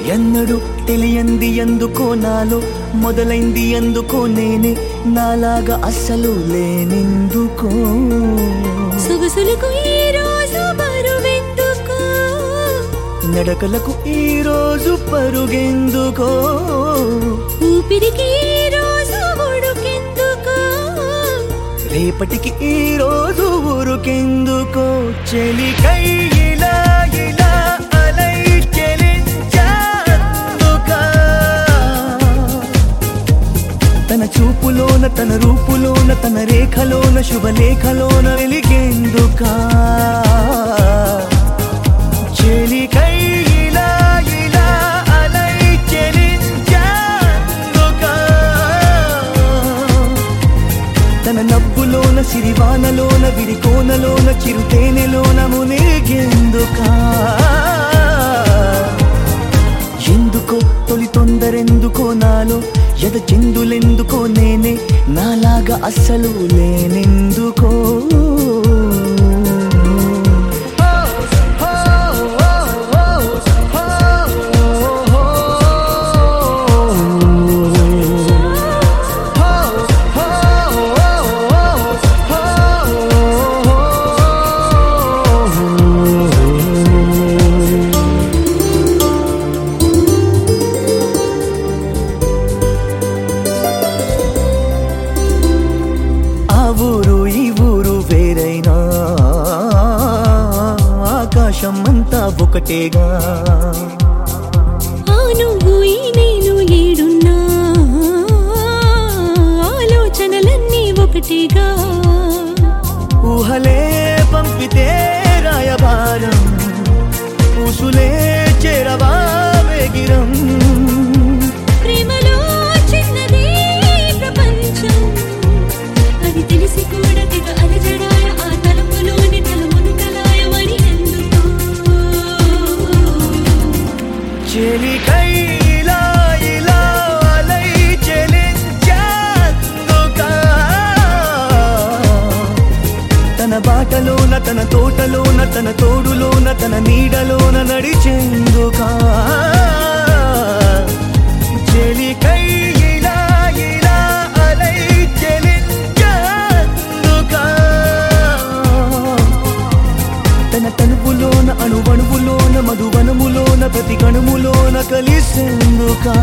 ఎన్నడు తెలియంది ఎందుకో నాలో మొదలైంది ఎందుకో నేనే నాలాగా అస్సలు లేనెందుకో సొగసులకు ఈ రోజు బరువెందుకో నడకలకు ఈ రోజు పరుగెందుకో ఊపిరికి ఈ రోజు ఉడుకెందుకో రేపటికి ఈ రోజు ఊరుకెందుకో చెలికై ఇలా ఇలా అలై చెలించాందుకా తన చూపులోన తన రూపులోన తన రేఖలోన శుభలేఖలోన వెలిగేందుకా చెలికై ఇలా ఇలా అలై చెలించాందుకా తన నవ్వులోన సిరివానలోన విడికోనలోన చిరుతేనెలోన మునిగేందుకా ఎందుకో తొలి తొందరెందుకో నాలో ఎద చిందులెందుకో నేనే నాలాగా అస్సలు లేనెందుకో ఆకాశం అంతా ఒకటేగా ఆ నువ్వు ఈ నేను ఏడున్నా ఆలోచనలన్నీ ఒకటేగా ఊహలే పంపితే రాయబారం ఊసులే చేరవా వేగిరం ప్రేమలో చిన్నదే ప్రపంచం అది తెలిసి కూడా తెగ అలజడాయ ఆ తలుపులోని తలమునకలాయ మరి ఎందుకో చెలికై ఇలా ఇలా అలై చెలించాందుకా తన బాటలోన తన తోటలోన తన తోడులోన తన నీడలోన నడిచేందుకా చెలికై ఇలా ఇలా అలై చెలించాందుకా తన తనువులోన అణువణువులోన మధువనములోన ప్రతి కణుములోన కలిసేందుకా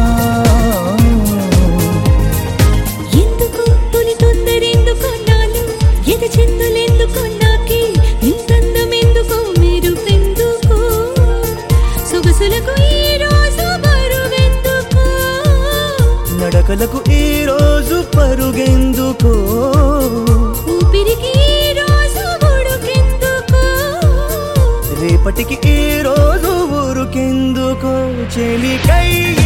ఎందుకు తొలి తొందరెందుకు నాలో ఎద చిందులెందుకు నాకే ఇంతందమెందుకు మెరుపెందుకు సొగసులకు ఈ రోజు బరువెందుకు నడకలకు ఈ రోజు పరుగెందుకో ఊపిరికి ఈ రోజు ఉడుకెందుకు రేపటికి ఈ రోజు ఊరుకెందుకో చెలికై